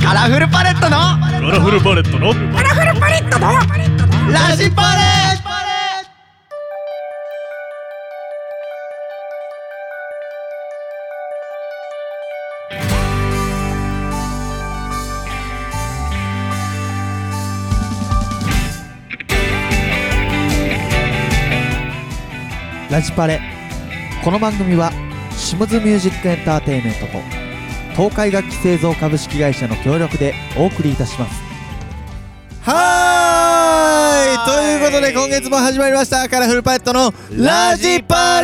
カラフルパレットのラジパレ。ラジパレ。この番組はシムズミュージックエンターテインメントと東海楽器製造株式会社の協力でお送りいたします。はーい、ということで今月も始まりましたカラフルパレットのラジパ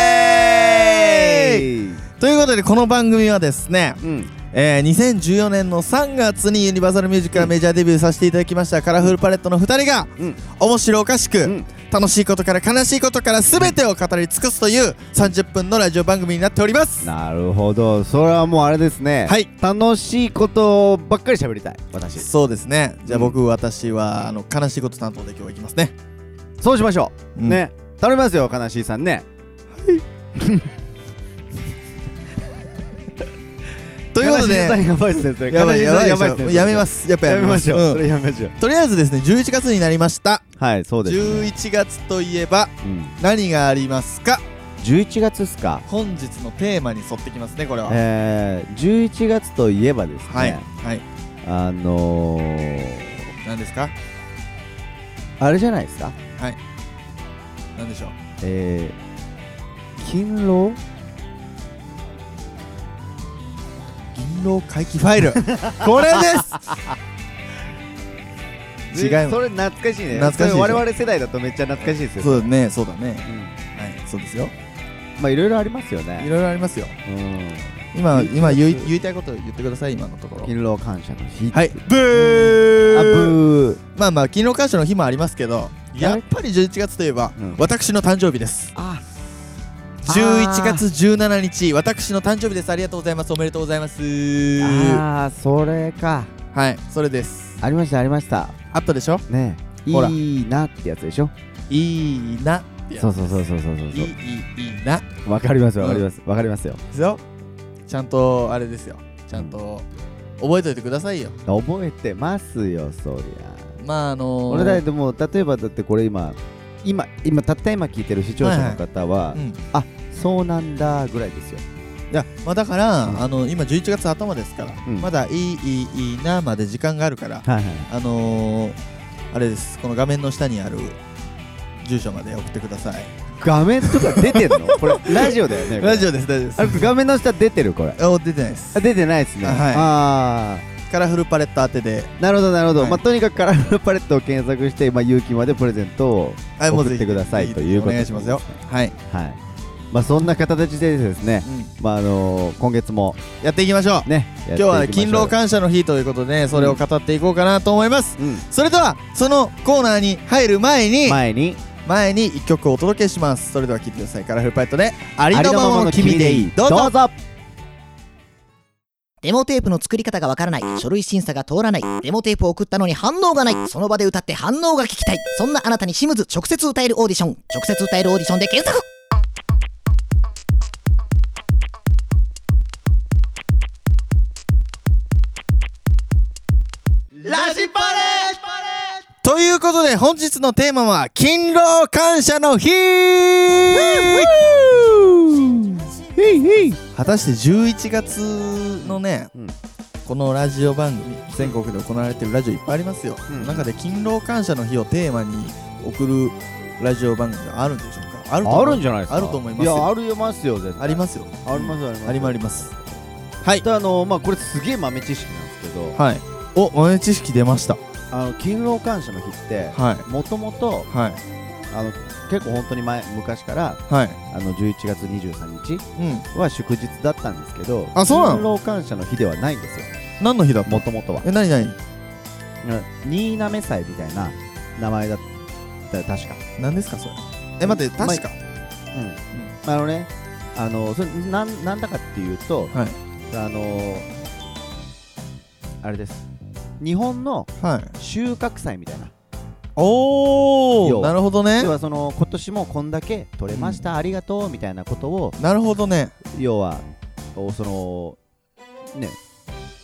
レーということで、この番組はですね、2014年の3月にユニバーサルミュージックからメジャーデビューさせていただきましたカラフルパレットの2人が、面白おかしく、楽しいことから悲しいことから全てを語り尽くすという30分のラジオ番組になっております。 なるほど、それはもうあれですね、はい、楽しいことばっかり喋りたい私。 そうですね。じゃあ私は悲しいこと担当で今日はいきますね。 そうしましょう、ね、頼みますよ悲しいさんね。はいということで、やめます。やっぱやめましょう。それやめましょう。とりあえずですね、11月になりました。 はい、そうですね。 11月といえば何がありますか ？11月っすか。 本日のテーマに沿ってきますね、これは。 11月といえばですね、はい、 何ですか？ あれじゃないですか。 はい、何でしょう。 勤労回帰ファイルこれです違います。 それ懐かしいね。 懐かしい。 我々世代だとめっちゃ懐かしいですよ。 そうだね、そうだね、はい、そうですよ。 まあいろいろありますよね。 いろいろありますよ。今言いたいこと言ってください。今のところ勤労感謝の日。 はい、ブー。まあ勤労感謝の日もありますけど、やっぱり11月といえば私の誕生日です。11月17日、私の誕生日です。ありがとうございます。おめでとうございます。 それか。 はい、それです。 ありましたありました。 あったでしょね。 いいなってやつでしょ。 いいなってやつ。そういいな。 わかりますわかりますわかりますよ。 ですよ。ちゃんとあれですよ。ちゃんと覚えておいてくださいよ。 覚えてますよ、そりゃ。 まあ俺だってもう例えばだってこれ今たった今聞いてる視聴者の方は、あ、そうなんだぐらいですよ。 いや、まあだから、今11月頭ですから、まだいいなまで時間があるから、あれです、この画面の下にある住所まで送ってください。 画面とか出てんの？これラジオだよね。 ラジオです、大丈夫です。 画面の下出てるこれ？ 出てないです。 出てないですね。 カラフルパレット当てで。 なるほどなるほど。まあとにかくカラフルパレットを検索して、勇気までプレゼントを送ってくださいということで。 お願いしますよ。はいはい。まあそんな形でですね、今月もやっていきましょうね。今日は勤労感謝の日ということで、それを語っていこうかなと思います。それではそのコーナーに入る前に1曲をお届けします。それでは聴いてください。カラフルパレットでありのままの君でいい。どうぞ。 デモテープの作り方がわからない、書類審査が通らない、デモテープを送ったのに反応がない、その場で歌って反応が聞きたい、そんなあなたにシムズ直接歌えるオーディション、直接歌えるオーディションで検索。 ラジパレということで、本日のテーマは勤労感謝の日。果たして11月のね、このラジオ番組、全国で行われているラジオいっぱいありますよ。中で勤労感謝の日をテーマに送るラジオ番組があるんでしょうか？ あるんじゃないですか？ あると思いますよ。 いや、ありますよ、絶対。 ありますよ。 あります。 はい。 これすげえ豆知識なんですけど、 はい。豆知識出ました。 勤労感謝の日ってもともと結構本当に昔から、11月23日は祝日だったんですけど、勤労感謝の日ではないんですよ。 何の日だった？ もともとは何新滑祭みたいな名前だった確か。 何ですかそれ？待って、確か。 それなんだかっていうと、あれです、日本の収穫祭みたいな。なるほどね。 要は今年もこんだけ取れました、ありがとうみたいなことを。 なるほどね。 要は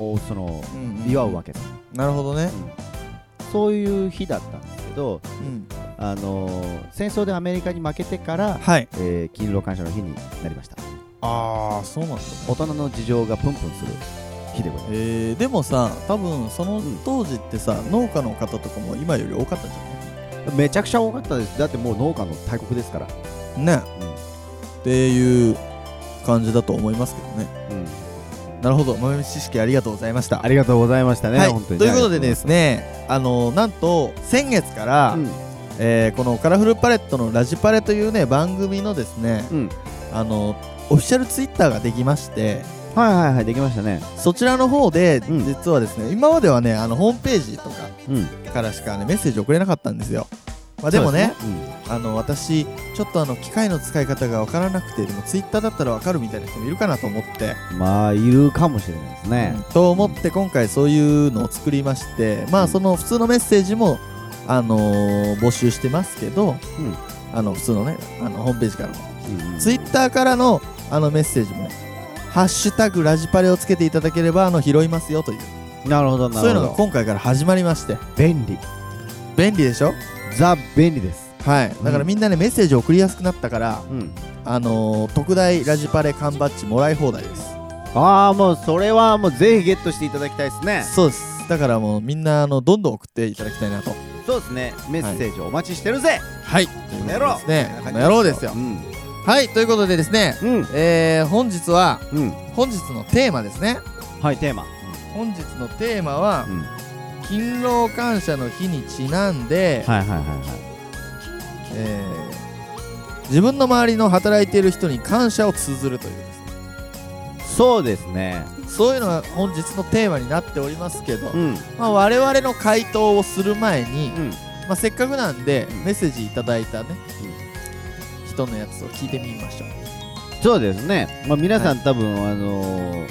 を祝うわけだ。 なるほどね、 そういう日だったんですけど、戦争でアメリカに負けてから、勤労感謝の日になりました。 ああ、そうなんだ、ね、 大人の事情がプンプンする日でございます。 でもさ、多分その当時ってさ、農家の方とかも今より多かったんじゃない？ めちゃくちゃ多かったです。だってもう農家の大国ですからね、っていう感じだと思いますけどね。なるほど、豆知識ありがとうございました。 ありがとうございましたね、本当に。 ということでですね、なんと先月から、このカラフルパレットのラジパレというね番組のですね、オフィシャルツイッターができまして、 できましたね。 そちらの方で、実はですね、今まではねホームページとかからしかねメッセージ送れなかったんですよ。でもね、私ちょっと機械の使い方がわからなくて、でもツイッターだったらわかるみたいな人もいるかなと思って、 いるかもしれないですね、 と思って今回そういうのを作りまして、その普通のメッセージも募集してますけど、普通のねホームページからも、ツイッターからのメッセージもね、ハッシュタグラジパレをつけていただければ拾いますよという、 なるほどなるほど、 そういうのが今回から始まりまして、 便利でしょ。 便利です。 だからみんなねメッセージ送りやすくなったから、特大ラジパレ缶バッジもらい放題です。 もうそれはもうぜひゲットしていただきたいですね。 そうです。だからもうみんなどんどん送っていただきたいなと。 そうですね、メッセージお待ちしてるぜ。 やろうですよ。ということでですね、本日のテーマですね。本日のテーマは、勤労感謝の日にちなんで、自分の周りの働いている人に感謝を綴るというですね。 そうですね、 そういうのが本日のテーマになっておりますけど、我々の回答をする前に、せっかくなんでメッセージいただいたね、人のやつを聞いてみましょう。 そうですね、皆さん多分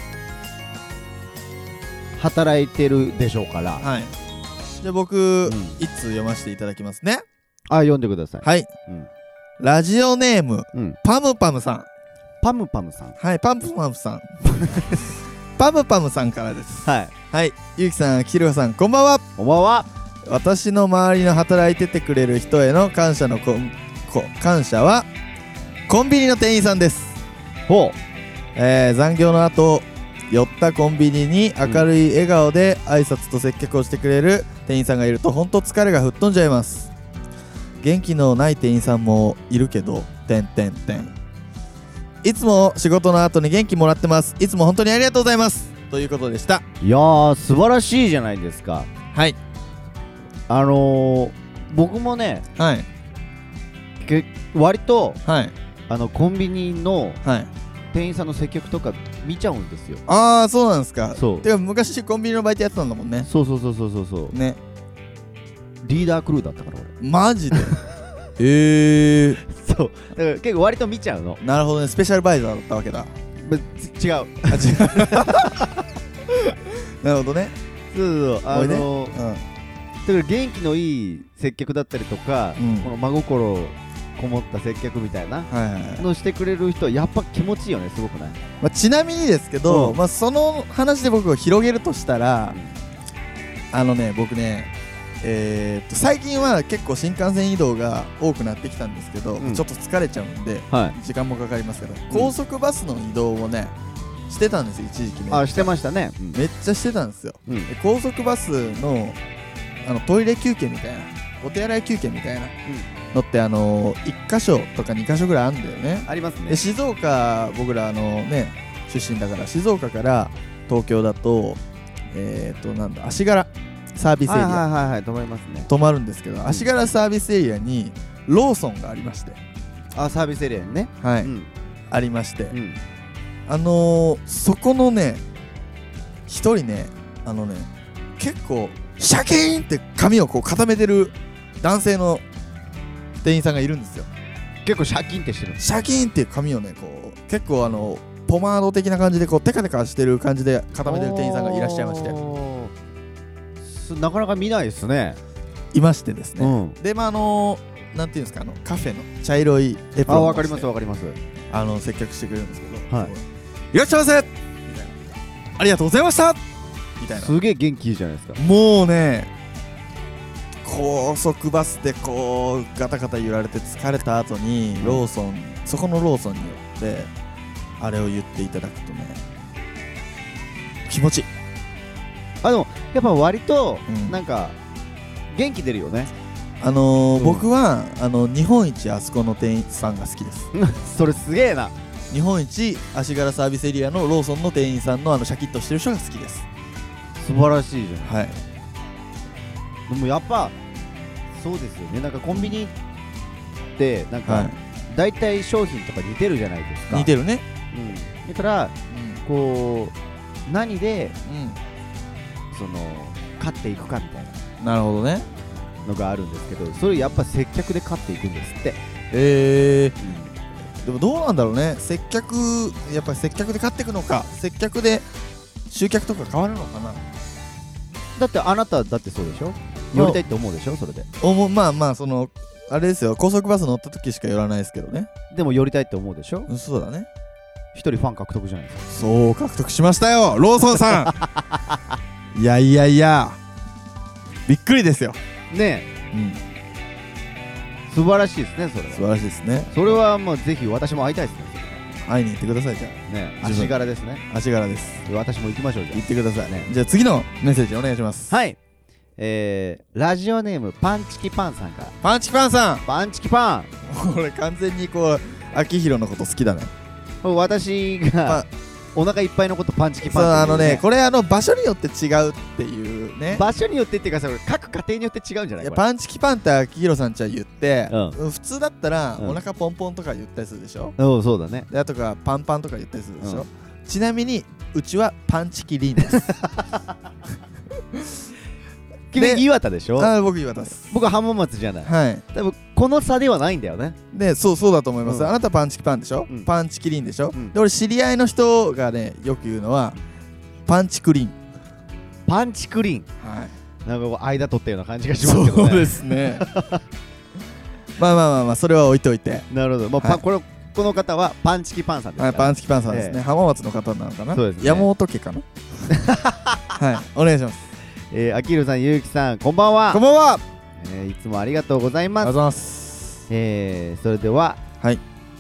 働いてるでしょうから、 じゃあ僕、いつ読ませていただきますね。 読んでください。 ラジオネーム、パムパムさん。 パムパムさん。 パムパムさん。パムパムさんからです。ゆうきさん、きるかさん、こんばんは。 こんばんは。 私の周りの働いててくれる人への感謝はコンビニの店員さんです。残業の後寄ったコンビニに明るい笑顔で挨拶と接客をしてくれる店員さんがいると本当疲れが吹っ飛んじゃいます。元気のない店員さんもいるけどいつも仕事の後に元気もらってます。いつも本当にありがとうございますということでした。 いやー、素晴らしいじゃないですか。僕もね、割と、コンビニの店員さんの接客とか見ちゃうんですよ。 そうなんですか。てか昔コンビニのバイトやってたんだもんね。 そうね、リーダークルーだったから俺。マジでそうだから結構割と見ちゃうの。 なるほどね、スペシャルバイザーだったわけだ。 違うなるほどね。 だから元気のいい接客だったりとか、この真心こもった接客みたいなのしてくれる人はやっぱ気持ちいいよね。すごくない？ ちなみにですけど、その話で僕を広げるとしたら、僕ね、最近は結構新幹線移動が多くなってきたんですけど、ちょっと疲れちゃうんで、時間もかかりますけど、高速バスの移動をねしてたんですよ、一時期ね。 してましたね。 めっちゃしてたんですよ。高速バスのトイレ休憩みたいな、お手洗い休憩みたいなのって1箇所とか2箇所ぐらいあるんだよね。 ありますね。 で静岡、僕ら出身だから静岡から東京だと足柄サービスエリア止まりますね。 止まるんですけど、足柄サービスエリアにローソンがありまして、 サービスエリアにね、 ありまして、そこのね一人ね結構シャキーンって髪をこう固めてる男性の店員さんがいるんですよ。 結構シャキーンってしてる。 シャキーンって髪をねこう結構ポマード的な感じでこうテカテカしてる感じで固めてる店員さんがいらっしゃいまして、 なかなか見ないですね。 いましてですね、でなんていうんですか、カフェの茶色いエプロンをして、 わかります接客してくれるんですけど、いらっしゃいませみたいな、ありがとうございましたみたいな。 すげえ元気いいじゃないですか。 もうね、高速バスでこうガタガタ揺られて疲れた後にローソン、そこのローソンによってあれを言っていただくとね、気持ちいい。 でもやっぱ割となんか元気出るよね。 僕は日本一あそこの店員さんが好きですそれすげえな。 日本一足柄サービスエリアのローソンの店員さんのシャキッとしてる人が好きです。 素晴らしいじゃん。 はい。 でもやっぱそうですよね。なんかコンビニってなんかだいたい商品とか似てるじゃないですか。 似てるね。 だからこう何でその勝っていくかみたいなるほどねのがあるんですけど、それやっぱ接客で勝っていくんですって。 でもどうなんだろうね。やっぱり接客で勝っていくのか、接客で集客とか変わるのかな。 だってあなただってそうでしょ。寄りたいって思うでしょ。それでまああれですよ、高速バス乗った時しか寄らないですけどね。 でも寄りたいって思うでしょ。 そうだね。 一人ファン獲得じゃないですか。 そう獲得しましたよ、ローソンさんいやびっくりですよねえ。素晴らしいですね。それは素晴らしいですね。 それはもうぜひ私も会いたいですね。 会いに行ってください。じゃあね、足柄ですね。 足柄です。 私も行きましょう。じゃあ行ってくださいね。じゃあ次のメッセージお願いします。 はい。ラジオネームパンチキパンさんから。 パンチキパンさん。 パンチキパン。 これ完全にこう秋広のこと好きだね。 私がお腹いっぱいのことパンチキパン。 そうこれ場所によって違うっていうね。 場所によってっていうかさ、各家庭によって違うんじゃない？ パンチキパンって秋広さんちは言って、普通だったらお腹ポンポンとか言ったりするでしょ。 そうだね。 であとかパンパンとか言ったりするでしょ。ちなみにうちはパンチキリンです君岩田でしょ。 僕岩田です。 僕は浜松じゃない。 はい。 多分この差ではないんだよね。 でそうだと思います。あなたパンチキパンでしょ。パンチキリンでしょ。で俺知り合いの人がねよく言うのはパンチクリン。 パンチクリン。 はい。 なんか間取ったような感じがしますけどね。 そうですねまあそれは置いといて。 なるほど。この方はパンチキパンさんです。 はい、パンチキパンさんですね。浜松の方なのかな。 そうですね。 山本家かなはい、お願いします。 あきるさん、ゆうきさん、こんばんは。 こんばんは。 いつもありがとうございます。 ありがとうございます。 それでは、 はい。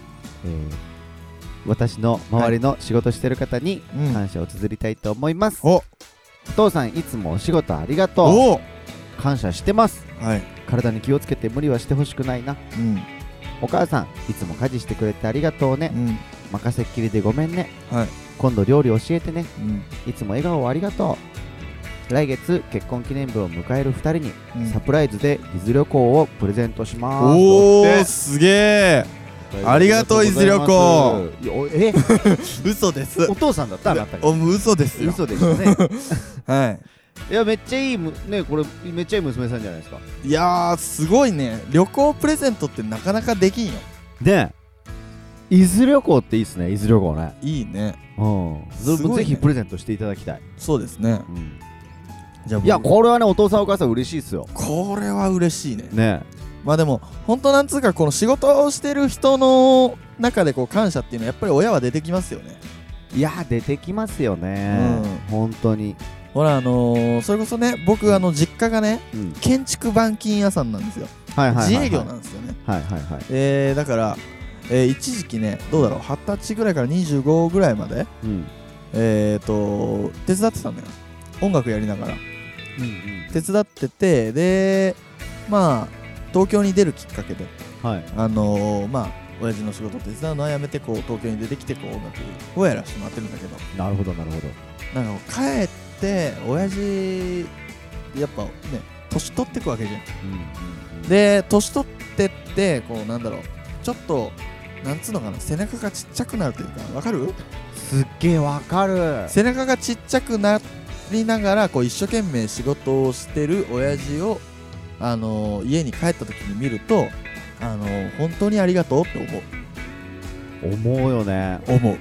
私の周りの仕事してる方に感謝を綴りたいと思います。 お父さん、いつもお仕事ありがとう。感謝してます。 はい。 体に気をつけて無理はしてほしくないな。お母さん、いつも家事してくれてありがとうね。任せっきりでごめんね。今度料理教えてね。いつも笑顔をありがとう。来月結婚記念日を迎える2人にサプライズで伊豆旅行をプレゼントします。 おー、すげえ。ありがとう伊豆旅行。嘘です。 お父さんだったあなた。 嘘ですよ。 嘘でしたね。 はい。 いやめっちゃいいね、これめっちゃいい娘さんじゃないですか。 いやーすごいね。旅行プレゼントってなかなかできんよ。 ねえ、伊豆旅行っていいっすね。伊豆旅行ね。 いいね。 ぜひプレゼントしていただきたい。 そうですね。 じゃあいやこれはね、お父さんお母さん嬉しいっすよ。 これは嬉しいね。 ねまあでも本当なんつうか、この仕事をしてる人の中でこう感謝っていうのはやっぱり親は出てきますよね。 いや出てきますよね。本当に。 ほらそれこそね、僕実家がね、建築板金屋さんなんですよ。自営業なんですよね。だから一時期ね、どうだろう、20歳ぐらいから25ぐらいまで手伝ってたんだよ。音楽やりながら手伝ってて、でまあ東京に出るきっかけでまあ親父の仕事手伝うのはやめてこう東京に出てきてこう音楽をやらせてもらってるんだけど。 なるほどなるほど。 なんか帰って親父やっぱね年取ってくわけじゃん。で年取ってってこうなんだろう、ちょっとなんつうのかな、背中がちっちゃくなるというか、わかる？ すっげえわかる。 背中がちっちゃくなりながらこう一生懸命仕事をしてる親父を家に帰った時に見ると本当にありがとうって思うよね。 思う。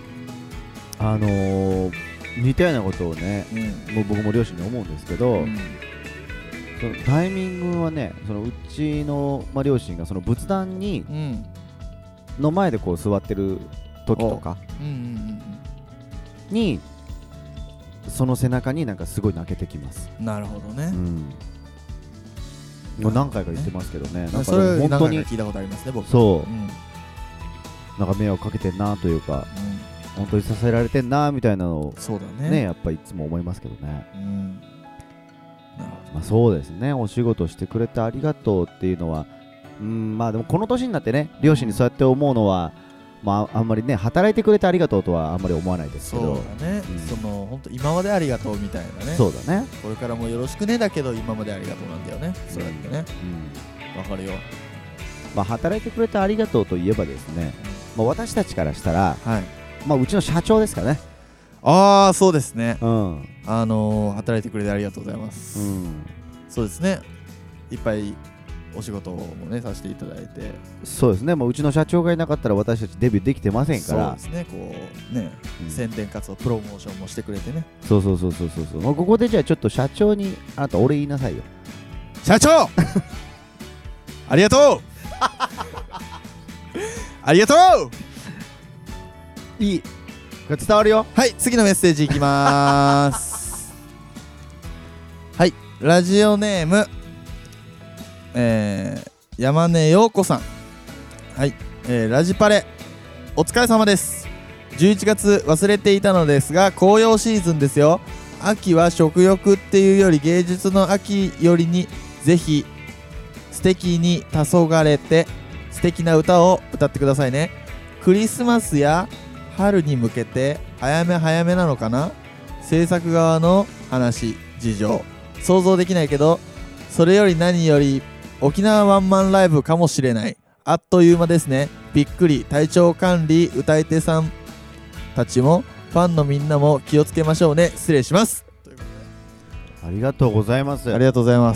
似たようなことをね、もう僕も両親に思うんですけど、そのタイミングはね、うちの、両親がその仏壇に、の前でこう座ってる時とかにその背中になんかすごい泣けてきます。 なるほどね。 もう何回か言ってますけどね。 なんかそれ本当に聞いたことありますね、僕。 そう。なんか迷惑かけてんなというか、本当に支えられてんなみたいなのをね、やっぱいつも思いますけどね。まあそうですね。お仕事してくれてありがとうっていうのは、まあでもこの年になってね、両親にそうやって思うのは。まあ、あんまりね働いてくれてありがとうとはあんまり思わないですけど、 そうだね、その本当今までありがとうみたいなね。 そうだね。 これからもよろしくねだけど今までありがとうなんだよね。そうやってね。わかるよ。 まあ働いてくれてありがとうといえばですね、まあ私たちからしたら、まあうちの社長ですかね。 ああそうですね。働いてくれてありがとうございます。そうですね。いっぱいお仕事もねさせていただいて。 そうですね。もううちの社長がいなかったら私たちデビューできてませんから。 そうですね。こうね、宣伝活動プロモーションもしてくれてね。 そう。もうここでじゃあちょっと社長にあなた俺言いなさいよ。 社長ありがとうありがとう。 いい伝わるよ。 はい、次のメッセージいきまーすはい、ラジオネーム山根陽子さん。はい、ラジパレお疲れ様です。11月忘れていたのですが紅葉シーズンですよ。秋は食欲っていうより芸術の秋よりにぜひ素敵に黄昏て素敵な歌を歌ってくださいね。クリスマスや春に向けて早めなのかな。制作側の話事情想像できないけど、それより何より沖縄ワンマンライブかもしれない。あっという間ですね。びっくり。体調管理歌い手さんたちもファンのみんなも気をつけましょうね。失礼します。 ありがとうございます。 ありがとうございます。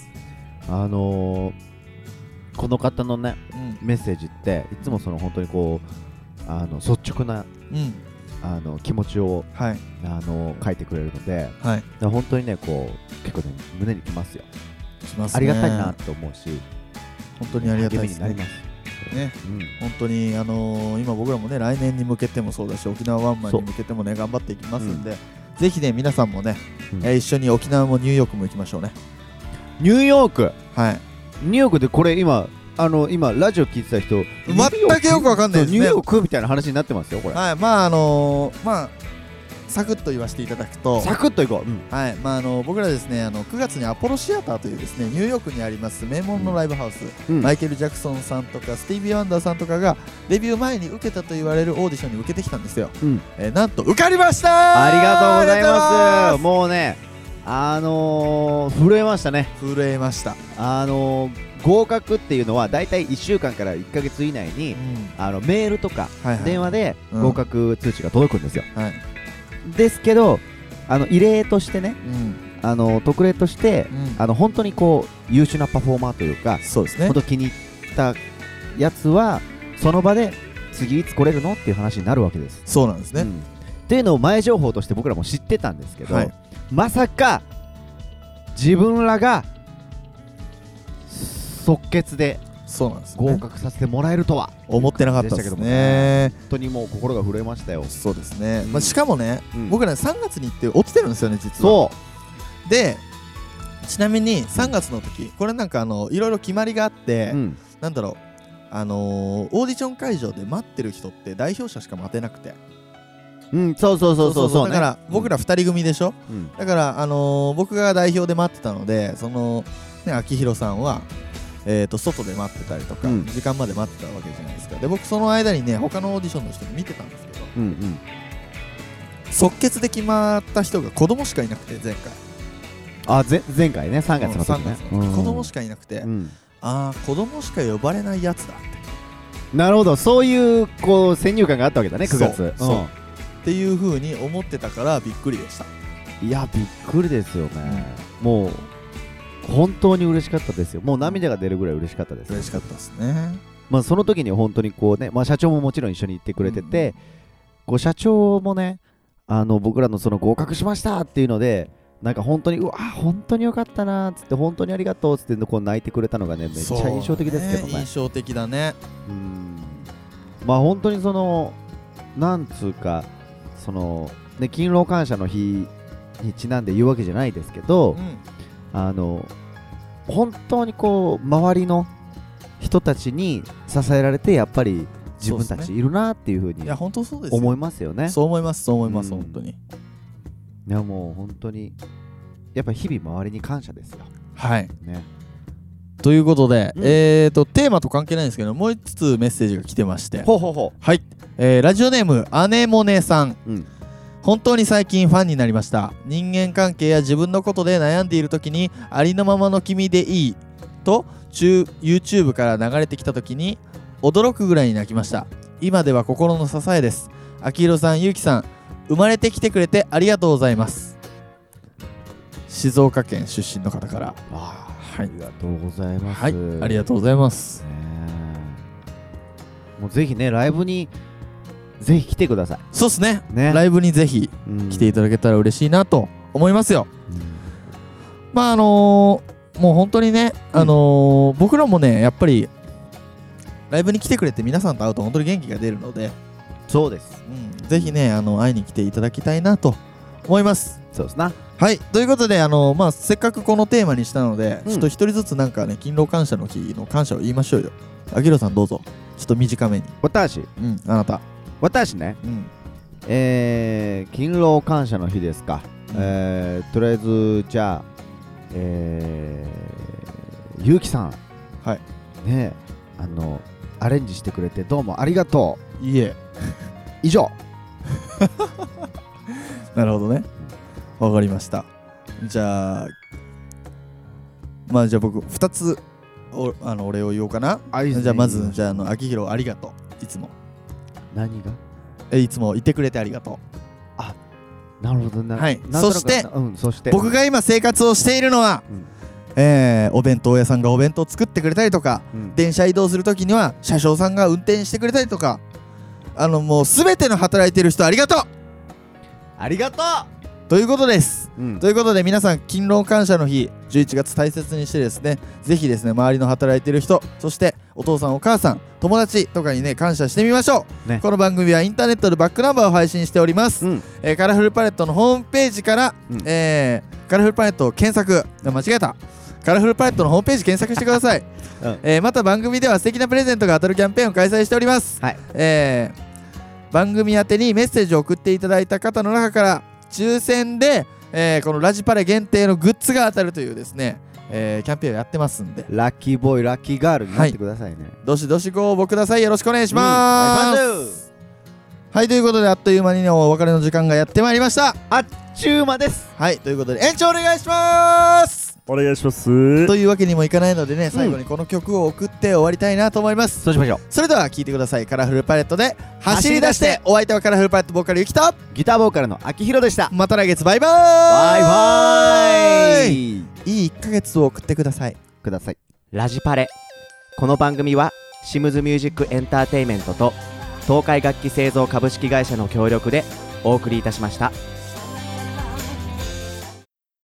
この方のね、メッセージっていつもその本当にこう率直な、気持ちを、書いてくれるので、本当にねこう結構ね胸にきますよ。ありがたいなと思うし、 本当にありがたいですね。本当に今僕らもね来年に向けてもそうだし沖縄ワンマンに向けてもね頑張っていきますんで、ぜひね皆さんもね、一緒に沖縄もニューヨークも行きましょうね。 ニューヨーク、 ニューヨークでこれ今ラジオ聞いてた人全くよくわかんないですね。 ニューヨークみたいな話になってますよこれ。 まあサクッと言わせていただくと、 サクッといこう。僕らですね9月にアポロシアターというですねニューヨークにあります名門のライブハウス、マイケル・ジャクソンさんとかスティービー・ワンダーさんとかがデビュー前に受けたと言われるオーディションに受けてきたんですよ。なんと受かりました。 ありがとうございます。もうね震えましたね。 震えました。 合格っていうのはだいたい1週間から1ヶ月以内に、メールとか電話で合格通知が届くんですよ。ですけど異例としてね、特例として、本当にこう優秀なパフォーマーというか、 そうですね、 本当気に入ったやつはその場で次いつ来れるのっていう話になるわけです。 そうなんですね、 っていうのを前情報として僕らも知ってたんですけど、まさか自分らが即決で合格させてもらえるとは思ってなかったですね。 本当にもう心が震えましたよ。 そうですね、しかもね、僕ら3月に行って落ちてるんですよね実は。でちなみに3月の時これなんかいろいろ決まりがあって、なんだろうオーディション会場で待ってる人って代表者しか待てなくて、 そうだから僕ら2人組でしょ、だから僕が代表で待ってたので、そのね秋広さんは外で待ってたりとか、時間まで待ってたわけじゃないですか。で僕その間にね他のオーディションの人見てたんですけど、即決で決まった人が子供しかいなくて、前回前回ね3月の時ね、 子供しかいなくて、子供しか呼ばれないやつだって。 なるほど、そういうこう先入観があったわけだね9月。 っていう風に思ってたからびっくりでした。 いやびっくりですよね、もう本当に嬉しかったですよ。もう涙が出るぐらい嬉しかったです。 嬉しかったですね。 その時に本当にこうね、社長ももちろん一緒に行ってくれてて、こう社長もね僕らのその合格しましたっていうのでなんか本当に本当によかったなっつって、本当にありがとうっつってこう泣いてくれたのがねめっちゃ印象的ですけどね。 印象的だね。 本当にそのなんつうかそのね勤労感謝の日にちなんで言うわけじゃないですけど、本当にこう周りの人たちに支えられてやっぱり自分たちいるなっていうふうに思いますよね。 そう思います、そう思います、本当に。いやもう本当にやっぱ日々周りに感謝ですよ。 はいね。ということで、テーマと関係ないんですけど、もう一つメッセージが来てまして、はい、ラジオネームアネモネさん、本当に最近ファンになりました。人間関係や自分のことで悩んでいる時にありのままの君でいいとYouTube から流れてきた時に驚くぐらいに泣きました。今では心の支えです。あきひろさん、ゆうきさん、生まれてきてくれてありがとうございます。静岡県出身の方から、 はい、ありがとうございます。 はい、ありがとうございます。 もうぜひね、ライブにぜひ来てください。 そうですね、ライブにぜひ来ていただけたら嬉しいなと思いますよ。まあもう本当にね、僕らもね、やっぱりライブに来てくれて皆さんと会うと本当に元気が出るので、 そうです、 ぜひね、会いに来ていただきたいなと思います。 そうですな。 はい、ということでせっかくこのテーマにしたので、ちょっと一人ずつなんかね、勤労感謝の日の感謝を言いましょうよ。あきひろさんどうぞ、ちょっと短めに。 私、 あなた。 私ね、勤労感謝の日ですか。とりあえずじゃあ、ゆうきさん、 はいね、アレンジしてくれてどうもありがとう。いえ以上。 なるほどね、わかりました。じゃあじゃあ僕2つお礼を言おうかな。じゃあまず、じゃああきひろありがとう。いつも何がいつもいてくれてありがとう。 あ、なるほどね。 はい。そして僕が今生活をしているのは、お弁当屋さんがお弁当を作ってくれたりとか、電車移動するときには車掌さんが運転してくれたりとか、もうすべての働いている人ありがとう。 ありがとうということです。ということで皆さん、勤労感謝の日11月大切にしてですね、ぜひですね、周りの働いている人、そしてお父さんお母さん、友達とかにね、感謝してみましょう。この番組はインターネットでバックナンバーを配信しております。カラフルパレットのホームページから、カラフルパレットを検索、間違えた、カラフルパレットのホームページ検索してください。また番組では素敵なプレゼントが当たるキャンペーンを開催しております。番組宛てにメッセージを送っていただいた方の中から抽選で、このラジパレ限定のグッズが当たるというですね、キャンペーンをやってますんで、 ラッキーボーイラッキーガールになってくださいね。 どしどしご応募ください。よろしくお願いします。はい、ということであっという間にね、お別れの時間がやってまいりました。 あっちゅう間です。 はい、ということで延長お願いします。 お願いします。 というわけにもいかないのでね、最後にこの曲を送って終わりたいなと思います。 そうしましょう。 それでは聴いてください。カラフルパレットで走り出して。お相手はカラフルパレットボーカルゆきとギターボーカルのあきひろでした。 また来月、バイバーイ。 バイバーイ。 いい1ヶ月を送ってください。 ラジパレ、この番組はシムズミュージックエンターテイメントと東海楽器製造株式会社の協力でお送りいたしました。